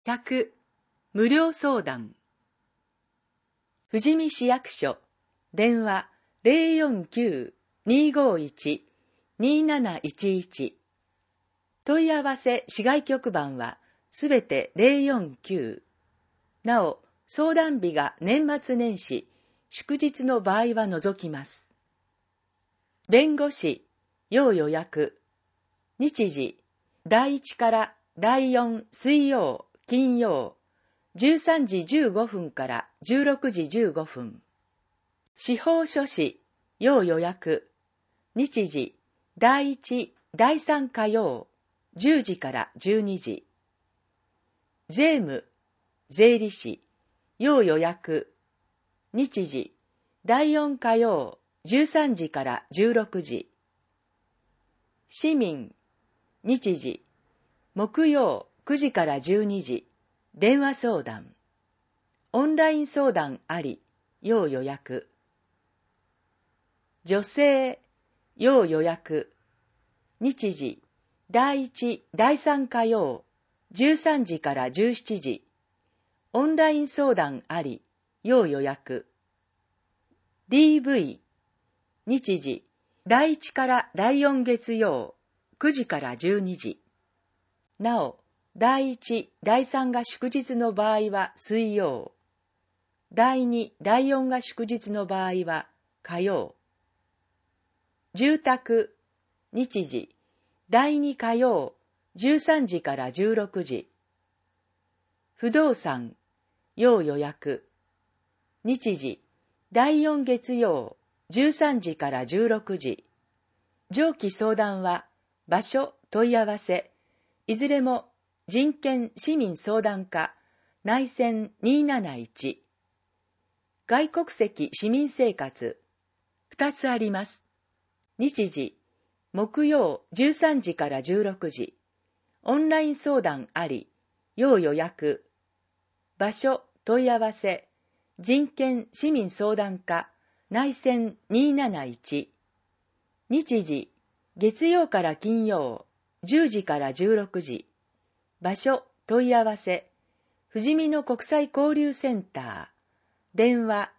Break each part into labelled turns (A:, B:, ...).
A: 100無料相談。富士見市役所電話 049-251-2711 問い合わせ市外局番はすべて049。なお、相談日が年末年始、祝日の場合は除きます。弁護士要予約。日時第1から第4水曜金曜13時15分から16時15分。司法書士要予約。日時第1第3火曜10時から12時。税務税理士要予約。日時第4火曜13時から16時。市民日時木曜9時から12時。電話相談。オンライン相談あり要予約。女性要予約。日時第1第3火曜13時から17時。オンライン相談あり要予約。DV 日時第1から第4月曜9時から12時。なお、第1、第3が祝日の場合は水曜。第2、第4が祝日の場合は火曜。住宅、日時、第2火曜、13時から16時。不動産、要予約。日時、第4月曜、13時から16時。上記相談は、場所、問い合わせ、いずれも人権市民相談課内線271。外国籍市民生活2つあります。日時木曜13時から16時。オンライン相談あり要予約。場所問い合わせ人権市民相談課内線271。日時月曜から金曜10時から16時。場所問い合わせ富士見の国際交流センター電話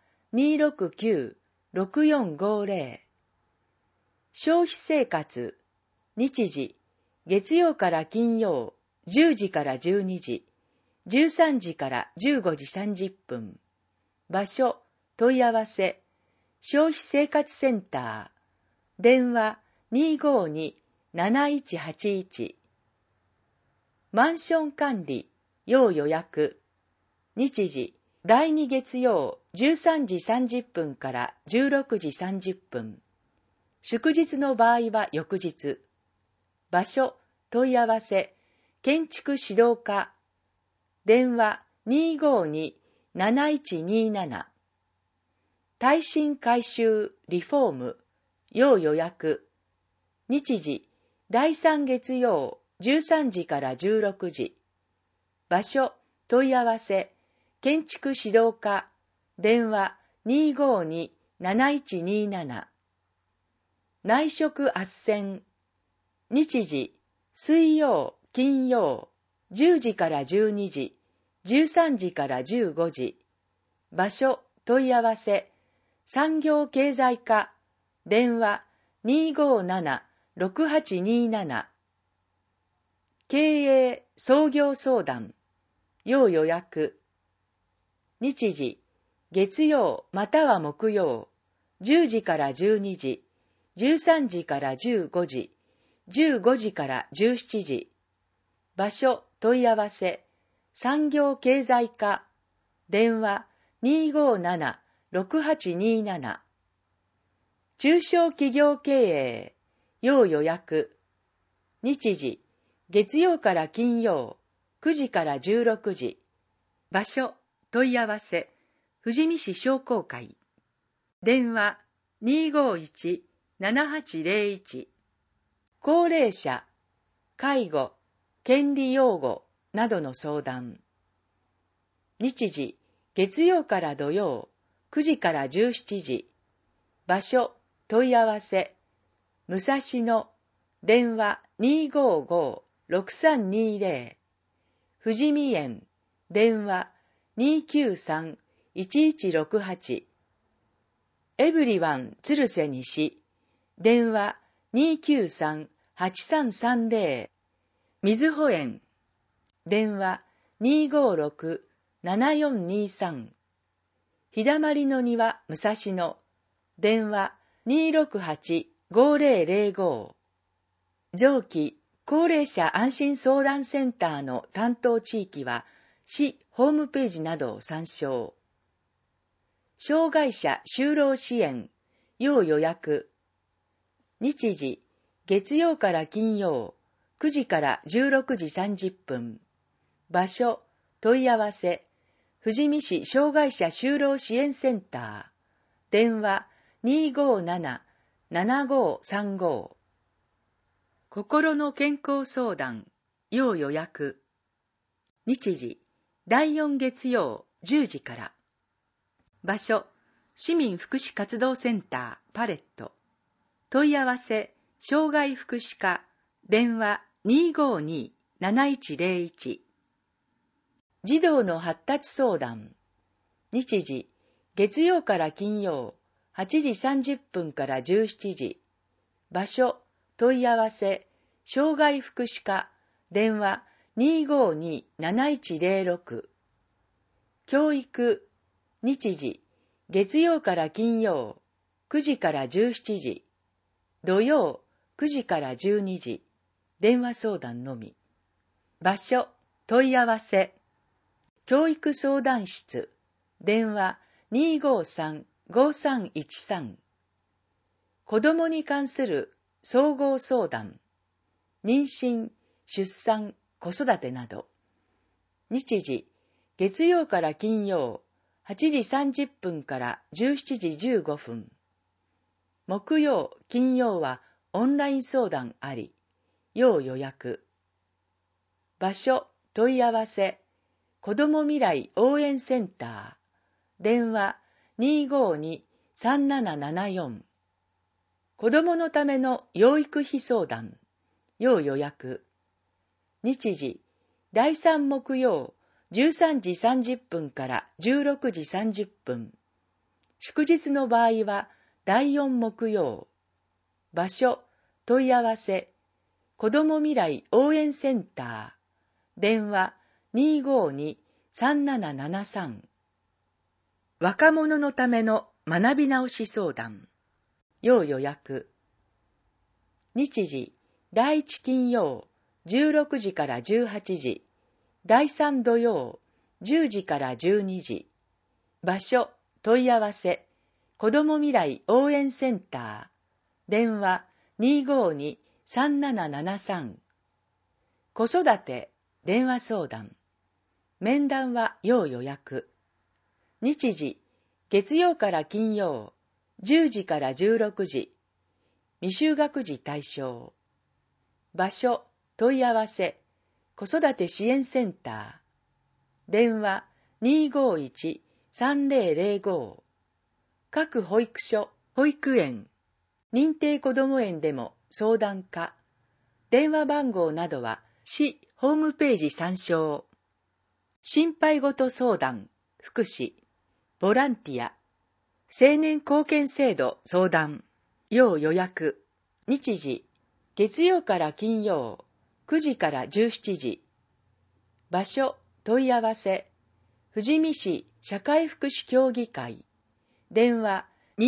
A: 269-6450。 消費生活日時月曜から金曜10時から12時13時から15時30分。場所問い合わせ消費生活センター電話 252-7181。マンション管理要予約。日時第2月曜13時30分から16時30分。祝日の場合は翌日。場所問い合わせ建築指導課電話 252-7127。耐震改修リフォーム要予約。日時第3月曜13時から16時。場所問い合わせ建築指導課電話 252-7127。内職斡旋。日時水曜金曜10時から12時13時から15時。場所問い合わせ産業経済課電話 257-6827。経営創業相談要予約。日時月曜または木曜10時から12時13時から15時15時から17時。場所問い合わせ産業経済課電話 257-6827。中小企業経営要予約。日時月曜から金曜9時から16時。場所問い合わせ富士見市商工会電話 251-7801。高齢者介護権利擁護などの相談。日時月曜から土曜9時から17時。場所問い合わせ武蔵野電話 255-6320。富士見園電話 293-1168 エブリワン鶴瀬西電話 293-8330 みずほ園電話 256-7423 日だまりの庭武蔵野電話 268-5005 上記高齢者安心相談センターの担当地域は市ホームページなどを参照。障害者就労支援要予約日時月曜から金曜9時から16時30分場所問い合わせ富士見市障害者就労支援センター電話 257-7535 心の健康相談要予約日時第4月曜10時から場所市民福祉活動センターパレット問い合わせ障害福祉課電話 252-7101 児童の発達相談日時月曜から金曜8時30分から17時場所問い合わせ障害福祉課電話 252-7106 教育日時月曜から金曜9時から17時土曜9時から12時電話相談のみ場所問い合わせ教育相談室電話 253-5313 子どもに関する総合相談妊娠、出産、子育てなど日時月曜から金曜8時30分から17時15分木曜、金曜はオンライン相談あり要予約場所問い合わせ子ども未来応援センター電話 252-3774 子どものための養育費相談要予約日時第3木曜13時30分から16時30分祝日の場合は第4木曜場所問い合わせ子ども未来応援センター電話 252-3773 若者のための学び直し相談要予約日時第1金曜16時から18時第3土曜10時から12時場所問い合わせ子ども未来応援センター電話 252-3773 子育て電話相談面談は要予約日時月曜から金曜10時から16時未就学児対象場所問い合わせ子育て支援センター電話 251-3005 各保育所、保育園、認定こども園でも相談課電話番号などは市ホームページ参照心配ごと相談、福祉、ボランティア、青年貢献制度相談、要予約、日時、月曜から金曜、9時から17時、場所、問い合わせ、富士見市社会福祉協議会、電話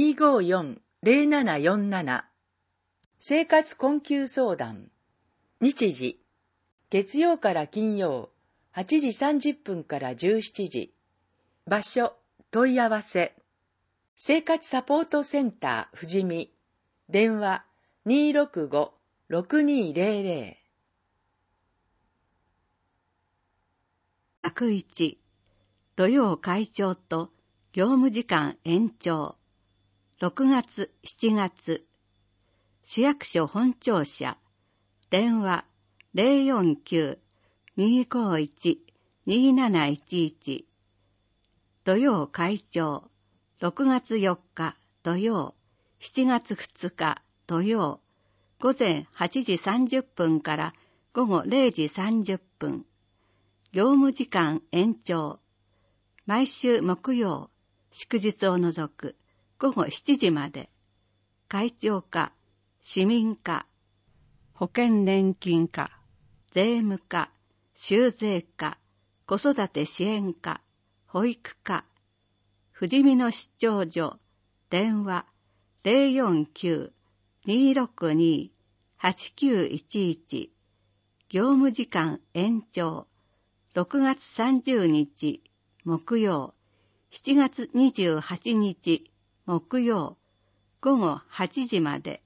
A: 254-0747、生活困窮相談、日時、月曜から金曜、8時30分から17時、場所、問い合わせ、生活サポートセンター富士見、電話 265-6200。
B: 枠1、土曜会長と業務時間延長。6月、7月。市役所本庁舎。電話 049-251-2711。土曜会長。6月4日土曜、7月2日土曜、午前8時30分から午後0時30分。 業務時間延長。毎週木曜、祝日を除く午後7時まで。会長課、市民課、保険年金課、税務課、州税課、子育て支援課、保育課、富士見の出張所、電話 049-262-8911、業務時間延長。6月30日木曜、7月28日木曜、午後8時まで。